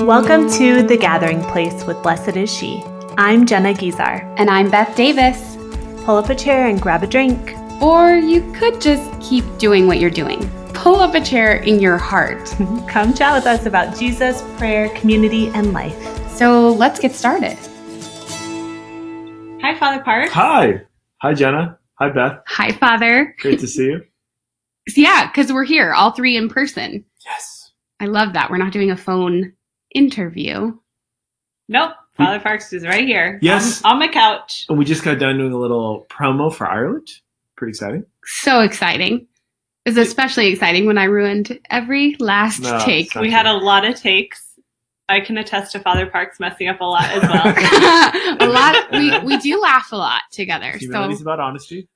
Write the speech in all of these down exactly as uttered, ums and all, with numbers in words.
Welcome to The Gathering Place with Blessed Is She. I'm Jenna Gizar. And I'm Beth Davis. Pull up a chair and grab a drink. Or you could just keep doing what you're doing. Pull up a chair in your heart. Come chat with us about Jesus, prayer, community, and life. So let's get started. Hi, Father Parks. Hi. Hi, Jenna. Hi, Beth. Hi, Father. Great to see you. Yeah, because we're here, all three in person. Yes. I love that. We're not doing a phone interview. Nope. Father Parks is right here. Yes. On, on my couch. And we just got done doing a little promo for Ireland. Pretty exciting. So exciting. It was especially exciting when I ruined every last No, take. We had a lot of takes. I can attest to Father Parks messing up a lot as well. a lot. We, we do laugh a lot together. Humanity's So about honesty.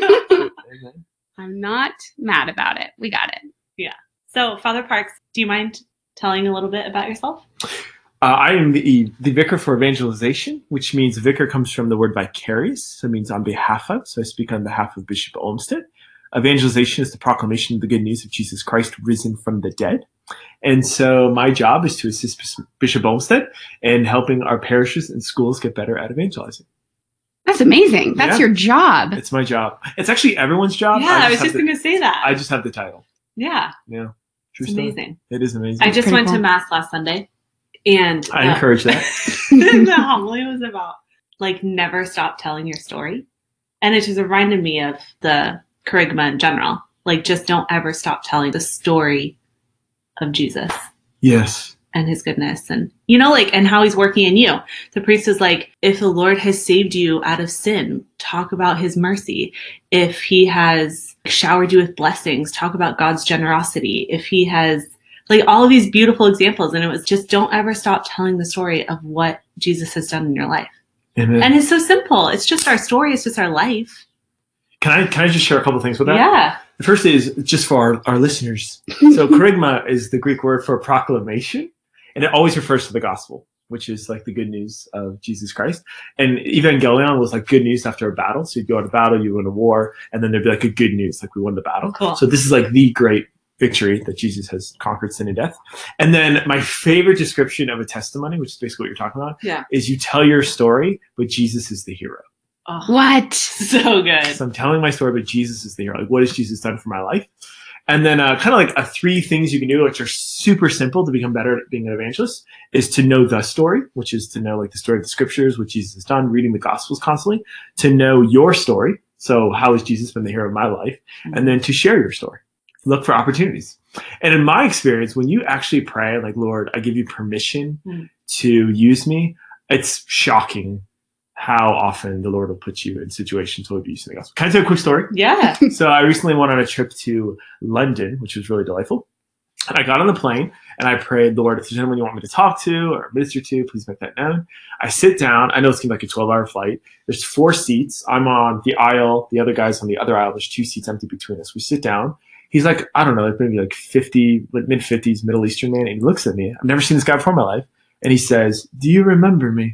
Amen. I'm not mad about it. We got it. Yeah. So, Father Parks, do you mind telling a little bit about yourself? Uh, I am the, the vicar for evangelization, which means vicar comes from the word vicarious. So it means on behalf of. So I speak on behalf of Bishop Olmsted. Evangelization is the proclamation of the good news of Jesus Christ risen from the dead. And so my job is to assist Bishop Olmsted in helping our parishes and schools get better at evangelizing. That's amazing. That's Yeah. your job. It's my job. It's actually everyone's job. Yeah, I, was have just the- going to say that. I just have the title. yeah, Yeah. True it's story. amazing. It is amazing. I just Pretty went cool. to Mass last Sunday, and I uh, encourage that. the homily was about, like, never stop telling your story. And it just reminded me of the kerygma in general. Like, just don't ever stop telling the story of Jesus Yes. and his goodness, and, you know, like, and how he's working in you. The priest is like, if the Lord has saved you out of sin, talk about his mercy. If he has showered you with blessings, talk about God's generosity. If he has, like, all of these beautiful examples. And it was just, don't ever stop telling the story of what Jesus has done in your life. Amen. And it's so simple. It's just our story. It's just our life. Can I can I just share a couple things with that? Yeah. The first is just for our, our listeners. So kerygma is the Greek word for proclamation, and it always refers to the gospel, which is like the good news of Jesus Christ. And evangelion was like good news after a battle. So you'd go to battle, you win a war, and then there'd be like a good news, like we won the battle. Cool. So this is like the great victory that Jesus has conquered sin and death. And then my favorite description of a testimony, which is basically what you're talking about, Yeah. is you tell your story, but Jesus is the hero. Oh, What? so good. So I'm telling my story, but Jesus is the hero. Like, what has Jesus done for my life? And then uh, kind of like a three things you can do, which are super simple to become better at being an evangelist, is to know the story, which is to know like the story of the scriptures, what Jesus has done, reading the gospels constantly, to know your story. So how has Jesus been the hero of my life? And then to share your story. Look for opportunities. And in my experience, when you actually pray, like, Lord, I give you permission Mm. to use me, it's shocking how often the Lord will put you in situations where he'll be using the gospel. Can I tell you a quick story? Yeah. So I recently went on a trip to London, which was really delightful. And I got on the plane and I prayed, Lord, if there's anyone you want me to talk to or minister to, please make that known. I sit down. I know it's going to be like a twelve hour flight. There's four seats. I'm on the aisle. The other guy's on the other aisle. There's two seats empty between us. We sit down. He's like, I don't know, like maybe like fifty, like mid fifties, Middle Eastern man. And he looks at me. I've never seen this guy before in my life. And he says, do you remember me?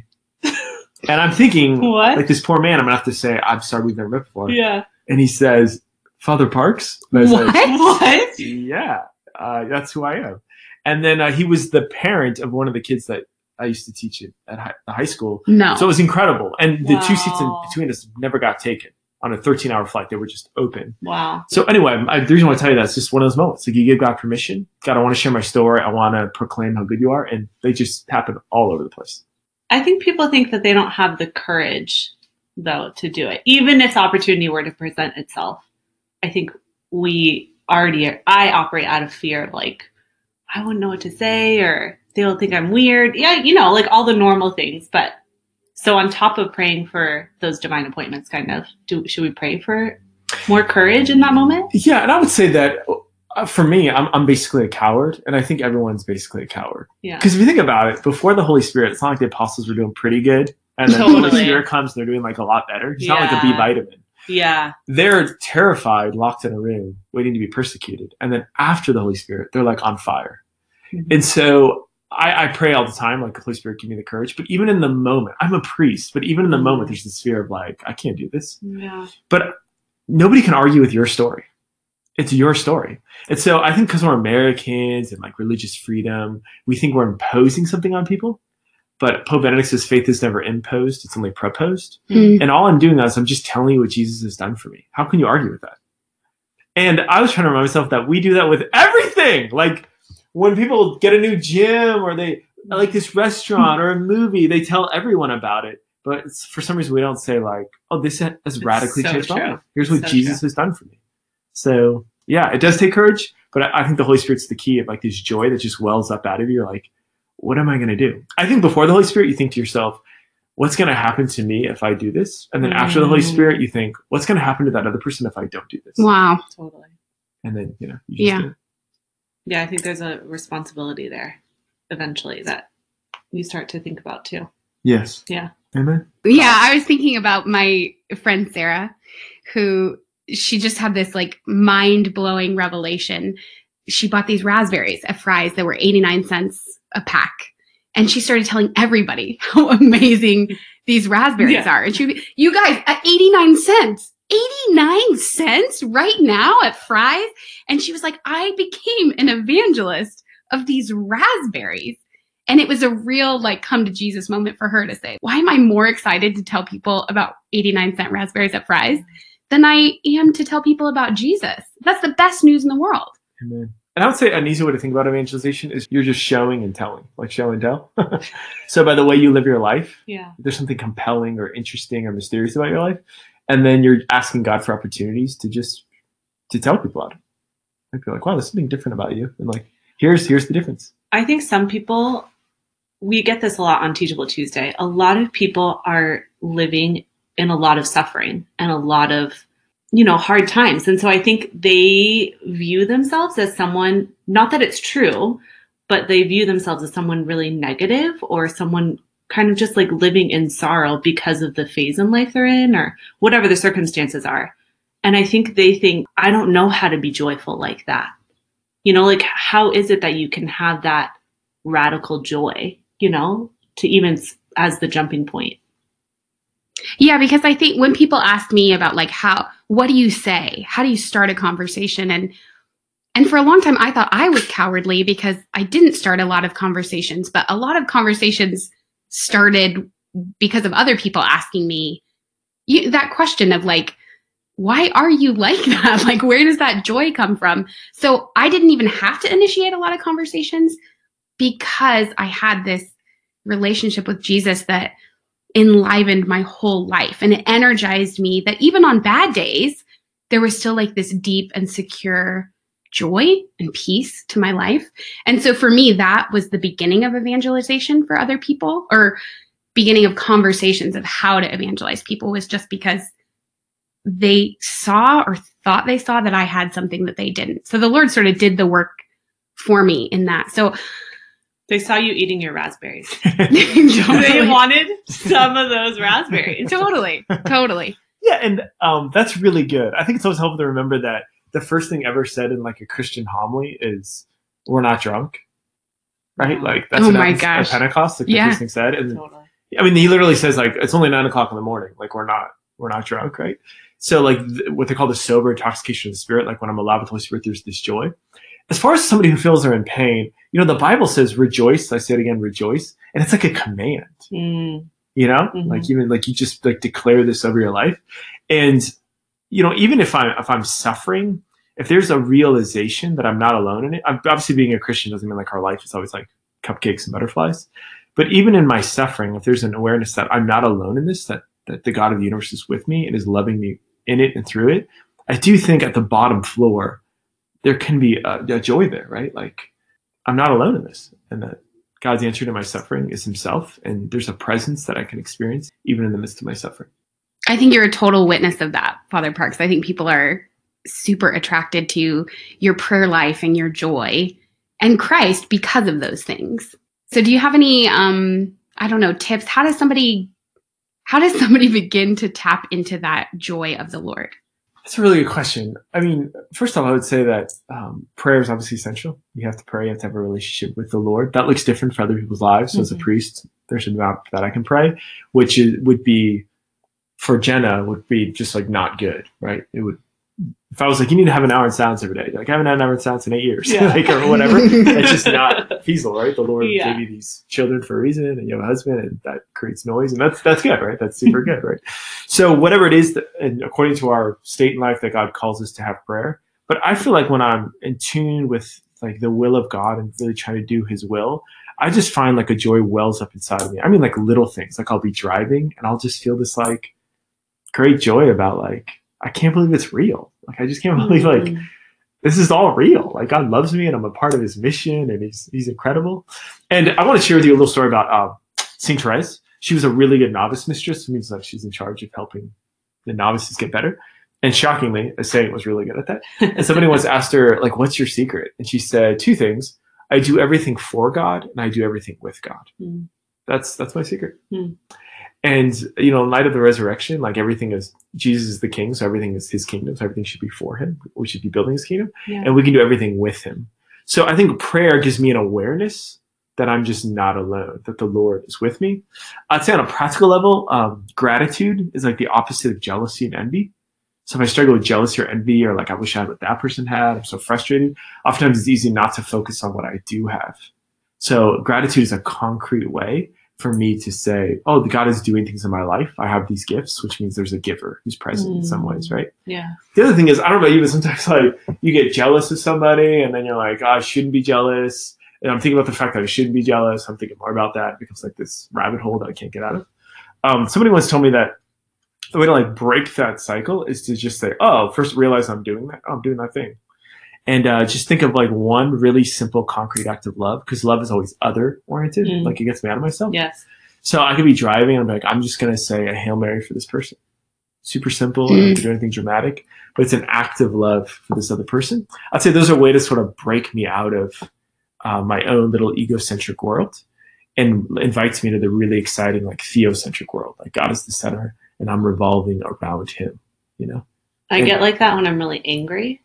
And I'm thinking, What? like this poor man, I'm going to have to say, I'm sorry, we've never met before. Yeah. And he says, Father Parks? And I was What? like, What? yeah, uh, that's who I am. And then uh, he was the parent of one of the kids that I used to teach at, at high, the high school. No. So it was incredible. And the two seats in Wow. between us never got taken on a thirteen hour flight. They were just open. Wow. So anyway, I, the reason I want to tell you that is just one of those moments. Like you give God permission. God, I want to share my story. I want to proclaim how good you are. And they just happen all over the place. I think people think that they don't have the courage, though, to do it. Even if the opportunity were to present itself, I think we already, I operate out of fear of like, I wouldn't know what to say, or they'll think I'm weird. Yeah, you know, like all the normal things. But so on top of praying for those divine appointments, kind of, do should we pray for more courage in that moment? Yeah, and I would say that uh, for me, I'm I'm basically a coward, and I think everyone's basically a coward. Yeah. Because if you think about it, before the Holy Spirit, it's not like the apostles were doing pretty good, and then the Holy Totally. Spirit comes, and they're doing like a lot better. It's not like a B Yeah. vitamin. Yeah. They're terrified, locked in a room, waiting to be persecuted, and then after the Holy Spirit, they're like on fire. Mhm. And so I, I pray all the time, like, Holy Spirit, give me the courage. But even in the moment, I'm a priest, but even in the moment, there's this fear of like, I can't do this. Yeah. But nobody can argue with your story. It's your story. And so I think because we're Americans and like religious freedom, we think we're imposing something on people. But Pope Benedict says faith is never imposed, it's only proposed. Mm. And all I'm doing is I'm just telling you what Jesus has done for me. How can you argue with that? And I was trying to remind myself that we do that with everything. Like when people get a new gym or they like this restaurant or a movie, they tell everyone about it. But it's, for some reason, we don't say like, oh, this has It's radically so changed my true. life. Here's what So Jesus true. has done for me. So yeah, it does take courage, but I, I think the Holy Spirit's the key of like this joy that just wells up out of you. You're like, what am I going to do? I think before the Holy Spirit, you think to yourself, what's going to happen to me if I do this? And then mm. after the Holy Spirit, you think, what's going to happen to that other person if I don't do this? Wow. Totally. And then, you know, you just Yeah. do it. Yeah, I think there's a responsibility there eventually that you start to think about too. Yes. Yeah. Amen. Yeah, I was thinking about my friend Sarah, who she just had this like mind-blowing revelation. She bought these raspberries at Fry's that were eighty-nine cents a pack. And she started telling everybody how amazing these raspberries Yeah. are. And she, you guys, at eighty-nine cents, eighty-nine cents right now at Fry's. And she was like, I became an evangelist of these raspberries. And it was a real like come to Jesus moment for her to say, why am I more excited to tell people about eighty-nine cent raspberries at Fry's than I am to tell people about Jesus? That's the best news in the world. Amen. And I would say an easy way to think about evangelization is you're just showing and telling, like show and tell. So by the way you live your life, Yeah. there's something compelling or interesting or mysterious about your life. And then you're asking God for opportunities to just to tell people about it. Like you're like, wow, there's something different about you. And like, here's here's the difference. I think some people, we get this a lot on Teachable Tuesday. A lot of people are living in a lot of suffering and a lot of, you know, hard times. And so I think they view themselves as someone, not that it's true, but they view themselves as someone really negative or someone kind of just like living in sorrow because of the phase in life they're in or whatever the circumstances are. And I think they think, I don't know how to be joyful like that. You know, like how is it that you can have that radical joy, you know, to even as the jumping point? Yeah, because I think when people ask me about like how, what do you say? How do you start a conversation? And and for a long time, I thought I was cowardly because I didn't start a lot of conversations, but a lot of conversations started because of other people asking me you, that question of like, why are you like that? Like, where does that joy come from? So I didn't even have to initiate a lot of conversations because I had this relationship with Jesus that enlivened my whole life. And it energized me that even on bad days, there was still like this deep and secure joy and peace to my life. And so for me, that was the beginning of evangelization for other people, or beginning of conversations of how to evangelize people, was just because they saw or thought they saw that I had something that they didn't. So the Lord sort of did the work for me in that. So they saw you eating your raspberries. totally. They wanted some of those raspberries. Totally. Totally. Yeah, and um, that's really good. I think it's always helpful to remember that the first thing ever said in like a Christian homily is, we're not drunk. Right? Like that's oh what my happens gosh. at Pentecost, like Yeah. the first thing said. And Totally. I mean, he literally says like, it's only nine o'clock in the morning. Like we're not, we're not drunk, right? So like th- what they call the sober intoxication of the Spirit, like when I'm allowed with the Holy Spirit, there's this joy. As far as somebody who feels they're in pain, you know, the Bible says rejoice. I say it again, rejoice. And it's like a command, Mm. you know, Mhm. like even like you just like declare this over your life. And, you know, even if I'm, if I'm suffering, if there's a realization that I'm not alone in it, obviously being a Christian doesn't mean like our life is always like cupcakes and butterflies. But even in my suffering, if there's an awareness that I'm not alone in this, that, that the God of the universe is with me and is loving me in it and through it, I do think at the bottom floor, there can be a, a joy there, right? Like I'm not alone in this, and that God's answer to my suffering is himself. And there's a presence that I can experience even in the midst of my suffering. I think you're a total witness of that, Father Parks. I think people are super attracted to your prayer life and your joy and Christ because of those things. So do you have any, um, I don't know, tips? How does somebody, how does somebody begin to tap into that joy of the Lord? That's a really good question. I mean, first off, I would say that um, prayer is obviously essential. You have to pray. You have to have a relationship with the Lord. That looks different for other people's lives. So mm-hmm. as a priest, there's an amount that I can pray, which is, would be, for Jenna, would be just like not good, right? It would If I was like, you need to have an hour in silence every day, like I haven't had an hour in silence in eight years, Yeah. like or whatever. It's just not feasible, right? The Lord Yeah. gave you these children for a reason, and you have a husband, and that creates noise, and that's that's good, right? That's super good, right? So whatever it is that, and according to our state in life, that God calls us to have prayer. But I feel like when I'm in tune with like the will of God and really trying to do His will, I just find like a joy wells up inside of me. I mean, like little things, like I'll be driving and I'll just feel this like great joy about like, I can't believe it's real. Like, I just can't believe like Mm. this is all real. Like God loves me and I'm a part of His mission and he's, he's incredible. And I want to share with you a little story about uh, Saint Therese. She was a really good novice mistress. It means like she's in charge of helping the novices get better. And shockingly, a saint was really good at that. And somebody once asked her, like, what's your secret? And she said two things. I do everything for God and I do everything with God. Mm. That's that's my secret. Mm. And, you know, in light of the resurrection, like everything is, Jesus is the king, so everything is His kingdom. So everything should be for Him. We should be building His kingdom. Yeah. And we can do everything with Him. So I think prayer gives me an awareness that I'm just not alone, that the Lord is with me. I'd say on a practical level, um, gratitude is like the opposite of jealousy and envy. So if I struggle with jealousy or envy, or like I wish I had what that person had, I'm so frustrated, oftentimes it's easy not to focus on what I do have. So gratitude is a concrete way for me to say, oh, God is doing things in my life. I have these gifts, which means there's a giver who's present mm. in some ways, right? Yeah. The other thing is, I don't know about you, but sometimes like you get jealous of somebody and then you're like, oh, I shouldn't be jealous. And I'm thinking about the fact that I shouldn't be jealous. I'm thinking more about that. It becomes like this rabbit hole that I can't get out of. Um, somebody once told me that the way to like break that cycle is to just say, oh, first realize I'm doing that. Oh, I'm doing that thing. And uh, just think of like one really simple, concrete act of love, because love is always other oriented. Mm. Like it gets me out of myself. Yes. So I could be driving and I'm like, I'm just going to say a Hail Mary for this person. Super simple. Mm. I don't have to do anything dramatic, but it's an act of love for this other person. I'd say those are a way to sort of break me out of uh, my own little egocentric world and invites me to the really exciting, like theocentric world. Like God is the center and I'm revolving around Him, you know? I and, get like that when I'm really angry.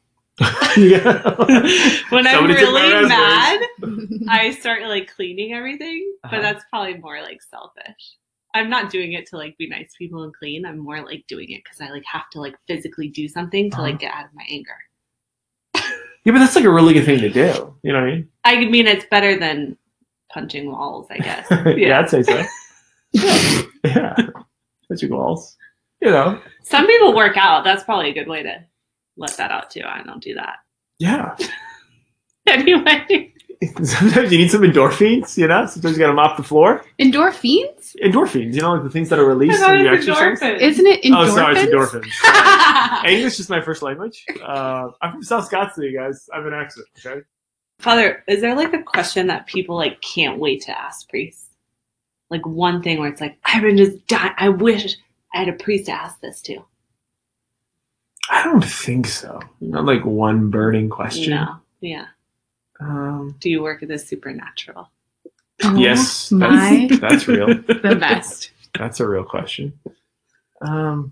Yeah. When I'm Somebody took my really mad, raspberries. I start like cleaning everything, but Uh-huh. that's probably more like selfish. I'm not doing it to like be nice to people and clean. I'm more like doing it because I like have to like physically do something to Uh-huh. like get out of my anger. Yeah, but that's like a really good thing to do. You know what I mean? I mean, it's better than punching walls, I guess. Yeah, Yeah. I'd say so. Yeah. Yeah. That's your goals. You know? Some people work out. That's probably a good way to let that out too. I don't do that. Yeah. Anyway. Sometimes you need some endorphins, you know? Sometimes you gotta mop the floor. Endorphins? Endorphins, you know, like the things that are I released thought when you it was exercise. endorphins. Isn't it endorphins? Oh, sorry, it's endorphins. English is my first language. Uh, I'm from South Scottsdale, you guys. I have an accent, okay? Father, is there like a question that people like can't wait to ask priests? Like one thing where it's like, I've been just dying. I wish I had a priest to ask this to. I don't think so. Not like one burning question. No. Yeah. Um, Do you work at the supernatural? Oh, yes, my that's, that's real. the best. That's a real question. Um,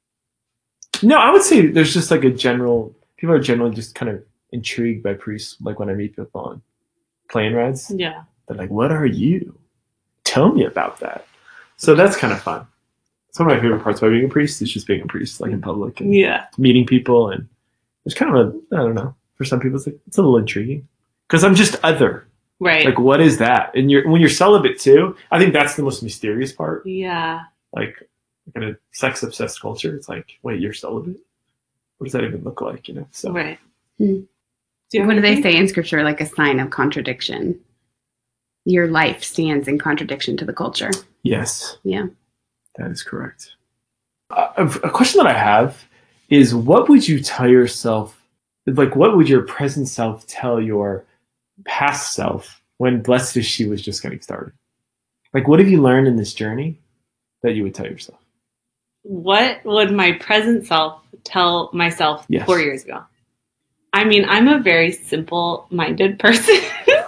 no, I would say there's just like a general, people are generally just kind of intrigued by priests. Like when I meet people on plane rides, Yeah. they're like, what are you? Tell me about that. So that's kind of fun. Some of my favorite parts about being a priest is just being a priest, like in public and Yeah. meeting people. And there's kind of a, I don't know, for some people it's like, it's a little intriguing because I'm just other. Right. Like, what is that? And you're, when you're celibate too, I think that's the most mysterious part. Yeah. Like, in a sex-obsessed culture, it's like, wait, you're celibate? What does that even look like, you know? So, Right. Hmm. Do you have What do they anything? say in scripture? Like a sign of contradiction. Your life stands in contradiction to the culture. yes. Yeah. That is correct. Uh, a a question that I have is, what would you tell yourself, like, what would your present self tell your past self when Blessed as She was just getting started? Like, what have you learned in this journey that you would tell yourself? What would my present self tell myself Yes. four years ago? I mean, I'm a very simple-minded person,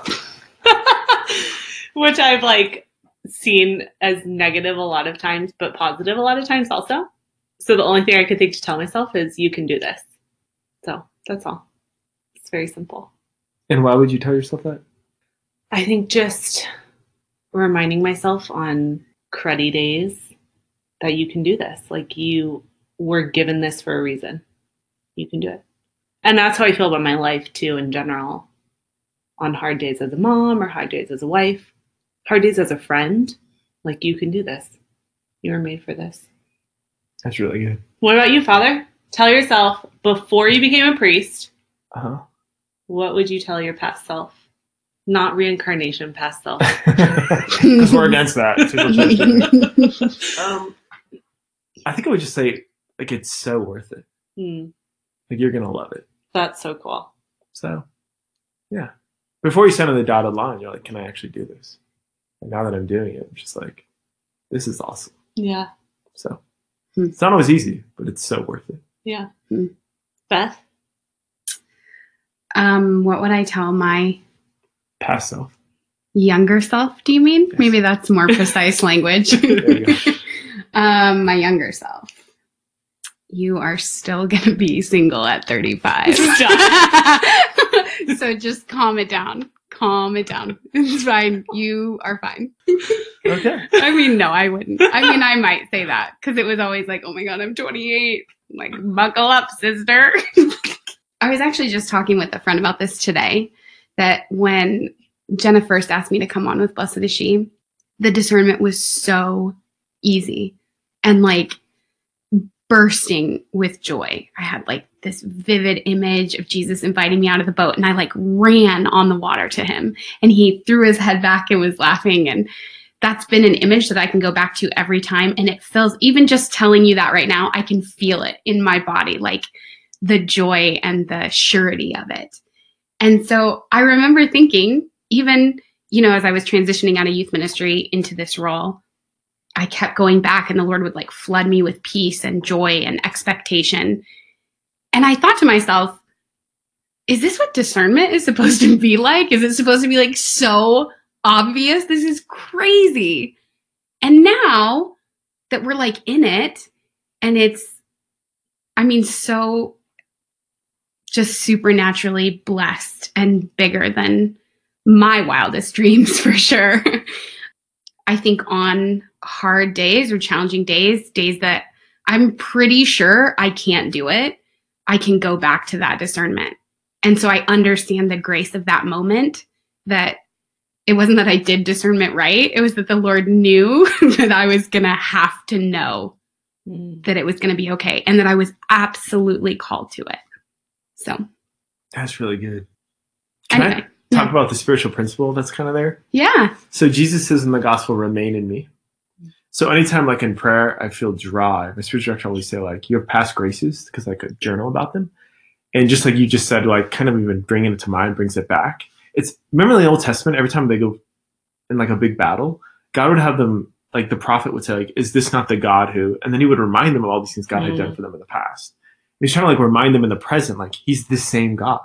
which I've like seen as negative a lot of times, but positive a lot of times also. So the only thing I could think to tell myself is, you can do this. So that's all. It's very simple. And why would you tell yourself that? I think just reminding myself on cruddy days that you can do this. Like, you were given this for a reason. You can do it. And that's how I feel about my life too in general. On hard days as a mom or hard days as a wife, hard days as a friend, like you can do this. You were made for this. That's really good. What about you, Father? Tell yourself before you became a priest, Uh-huh. what would you tell your past self? Not reincarnation, past self. Because we're against that. um, I think I would just say, like, it's so worth it. Hmm. Like, you're going to love it. That's so cool. So, yeah. Before you send on the dotted line, you're like, can I actually do this? And now that I'm doing it, I'm just like, this is awesome. Yeah. So, Hmm. it's not always easy, but it's so worth it. Yeah. Hmm. Beth? Um, what would I tell my Past self. younger self, do you mean? Yes. Maybe that's more precise language. There you go. um, my younger self. You are still going to be single at thirty-five. So just calm it down. Calm it down. It's fine. You are fine. Okay. I mean, no, I wouldn't. I mean, I might say that because it was always like, oh my God, I'm twenty-eight. Like, buckle up, sister. I was actually just talking with a friend about this today, that when Jenna first asked me to come on with Blessed Is She, the discernment was so easy and like bursting with joy. I had like this vivid image of Jesus inviting me out of the boat, and I like ran on the water to him, and he threw his head back and was laughing. And that's been an image that I can go back to every time. And it feels, even just telling you that right now, I can feel it in my body, like the joy and the surety of it. And so I remember thinking, even, you know, as I was transitioning out of youth ministry into this role, I kept going back, and the Lord would like flood me with peace and joy and expectation. And I thought to myself, is this what discernment is supposed to be like? Is it supposed to be like so obvious? This is crazy. And now that we're like in it, and it's, I mean, so just supernaturally blessed and bigger than my wildest dreams, for sure. I think on hard days or challenging days, days that I'm pretty sure I can't do it, I can go back to that discernment. And so I understand the grace of that moment, that it wasn't that I did discernment right. It was that the Lord knew that I was going to have to know mm. that it was going to be okay, and that I was absolutely called to it. So that's really good. Can anyway, I talk yeah. about the spiritual principle that's kind of there? Yeah. So Jesus says in the gospel, remain in me. So anytime like in prayer, I feel dry, my spiritual director always say like, you have past graces, because I could journal about them. And just like you just said, like kind of even bringing it to mind brings it back. It's, remember in the Old Testament, every time they go in like a big battle, God would have them, like the prophet would say, like, is this not the God who, and then he would remind them of all these things God mm. had done for them in the past. And he's trying to like remind them in the present, like he's the same God.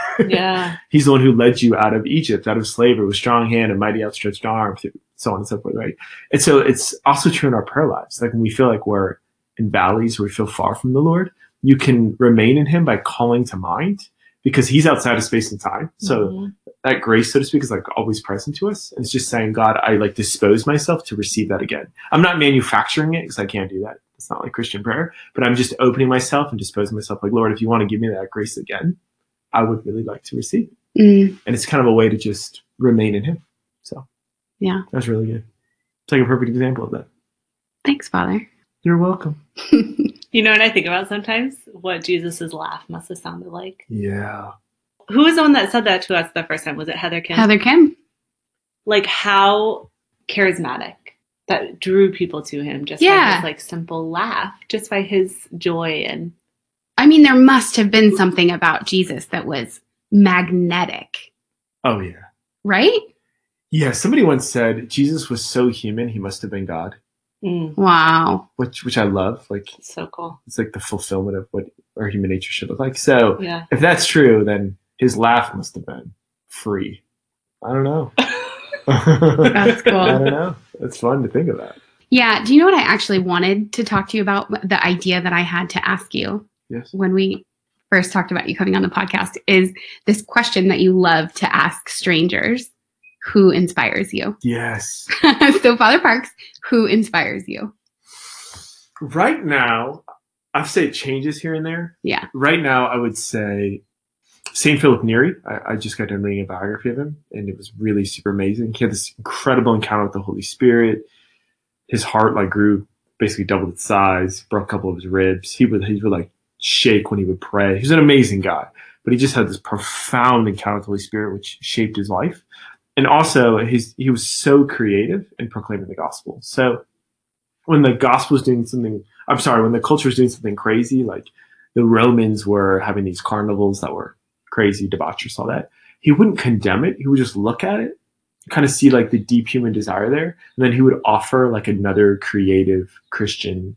Yeah. He's the one who led you out of Egypt, out of slavery, with strong hand and mighty outstretched arm, so on and so forth, right? And so it's also true in our prayer lives. Like when we feel like we're in valleys where we feel far from the Lord, you can remain in him by calling to mind, because he's outside of space and time. So mm-hmm. that grace, so to speak, is like always present to us. And it's just saying, God, I like dispose myself to receive that again. I'm not manufacturing it, because I can't do that. It's not like Christian prayer, but I'm just opening myself and disposing myself like, Lord, if you want to give me that grace again, I would really like to receive it. Mm. And it's kind of a way to just remain in him. So yeah, that's really good. It's like a perfect example of that. Thanks, Father. You're welcome. You know what I think about sometimes? What Jesus's laugh must have sounded like. Yeah. Who was the one that said that to us the first time? Was it Heather Kim? Heather Kim. Like how charismatic that drew people to him just yeah. by his like simple laugh, just by his joy. And I mean, there must have been something about Jesus that was magnetic. Oh, yeah. Right? Yeah. Somebody once said Jesus was so human, he must have been God. Mm. Wow. Which which I love. Like, so cool. It's like the fulfillment of what our human nature should look like. So yeah. if that's true, then his laugh must have been free. I don't know. That's cool. I don't know. It's fun to think about. Yeah. Do you know what I actually wanted to talk to you about? The idea that I had to ask you yes. when we first talked about you coming on the podcast is this question that you love to ask strangers. Who inspires you? Yes. So Father Parks, who inspires you? Right now, I'd say it changes here and there. Yeah. Right now, I would say Saint Philip Neri, I, I just got done reading a biography of him, and it was really super amazing. He had this incredible encounter with the Holy Spirit. His heart like grew, basically doubled its size, broke a couple of his ribs. He would he would like shake when he would pray. He was an amazing guy, but he just had this profound encounter with the Holy Spirit, which shaped his life. And also, his he was so creative in proclaiming the gospel. So when the gospel was doing something, I'm sorry, when the culture was doing something crazy, like the Romans were having these carnivals that were crazy, debaucherous, all that, he wouldn't condemn it. He would just look at it, kind of see like the deep human desire there, and then he would offer like another creative Christian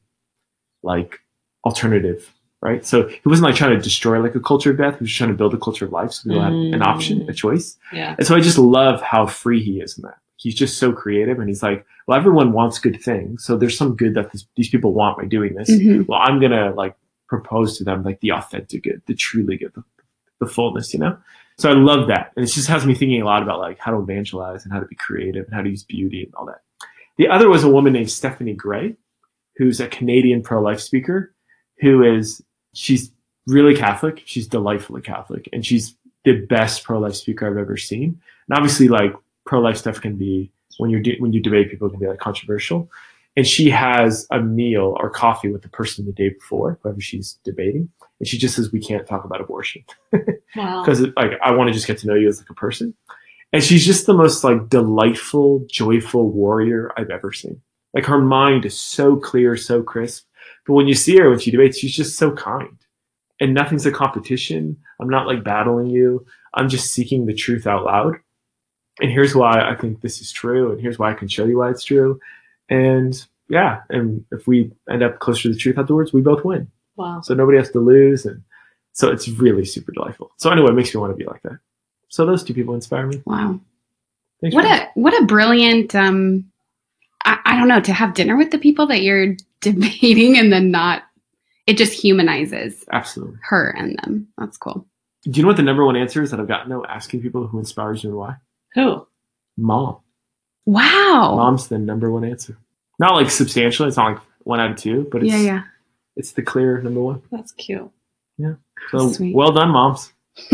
like alternative, right? So he wasn't like trying to destroy like a culture of death. He was trying to build a culture of life, so people mm. have an option, a choice. Yeah. And so I just love how free he is in that. He's just so creative, and he's like, well, everyone wants good things, so there's some good that this, these people want by doing this. Mm-hmm. Well, I'm gonna like propose to them like the authentic good, the truly good, the, the fullness, you know? So I love that. And it just has me thinking a lot about like how to evangelize and how to be creative and how to use beauty and all that. The other was a woman named Stephanie Gray, who's a Canadian pro-life speaker, who is, she's really Catholic. She's delightfully Catholic. And she's the best pro-life speaker I've ever seen. And obviously like pro-life stuff can be, when you're when you debate people, it can be like controversial. And she has a meal or coffee with the person the day before, whoever she's debating. And she just says, we can't talk about abortion. Wow. Because like, I want to just get to know you as like a person. And she's just the most like delightful, joyful warrior I've ever seen. Like her mind is so clear, so crisp. But when you see her, when she debates, she's just so kind. And nothing's a competition. I'm not like battling you. I'm just seeking the truth out loud. And here's why I think this is true. And here's why I can show you why it's true. And yeah, and if we end up closer to the truth afterwards, we both win. Wow. So nobody has to lose. And so it's really super delightful. So anyway, it makes me want to be like that. So those two people inspire me. Wow. Thanks what a what a brilliant, um, I, I don't know, to have dinner with the people that you're debating and then not, it just humanizes Absolutely. her and them. That's cool. Do you know what the number one answer is that I've gotten though, asking people who inspires you and why? Who? Mom. Wow. Mom's the number one answer. Not like substantially. It's not like one out of two, but it's, yeah, yeah. it's the clear number one. That's cute. Yeah. So Sweet. Well done, moms.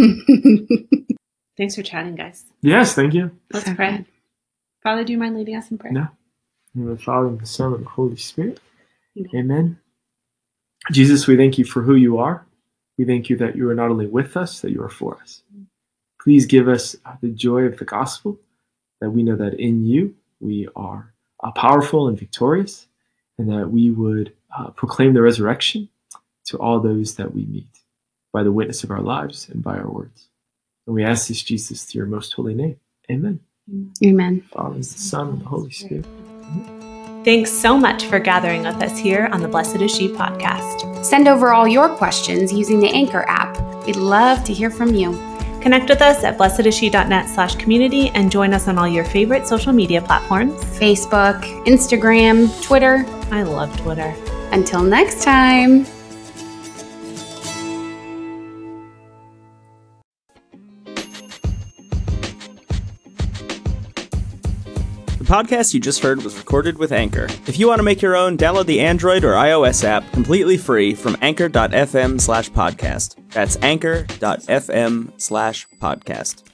Thanks for chatting, guys. Yes, thank you. Let's So pray. good. Father, do you mind leading us in prayer? No. In the name of the Father, and the Son, and the Holy Spirit. Amen. Amen. Jesus, we thank you for who you are. We thank you that you are not only with us, that you are for us. Please give us the joy of the gospel, that we know that in you we are uh, powerful and victorious, and that we would uh, proclaim the resurrection to all those that we meet by the witness of our lives and by our words. And we ask this, Jesus, through your most holy name. Amen. Amen. Father, the Son, and the Holy Spirit. Thanks so much for gathering with us here on the Blessed Is She podcast. Send over all your questions using the Anchor app. We'd love to hear from you. Connect with us at blessedisshe.net slash community and join us on all your favorite social media platforms. Facebook, Instagram, Twitter. I love Twitter. Until next time. The podcast you just heard was recorded with Anchor. If you want to make your own, download the Android or iOS app completely free from anchor.fm slash podcast. That's anchor.fm slash podcast.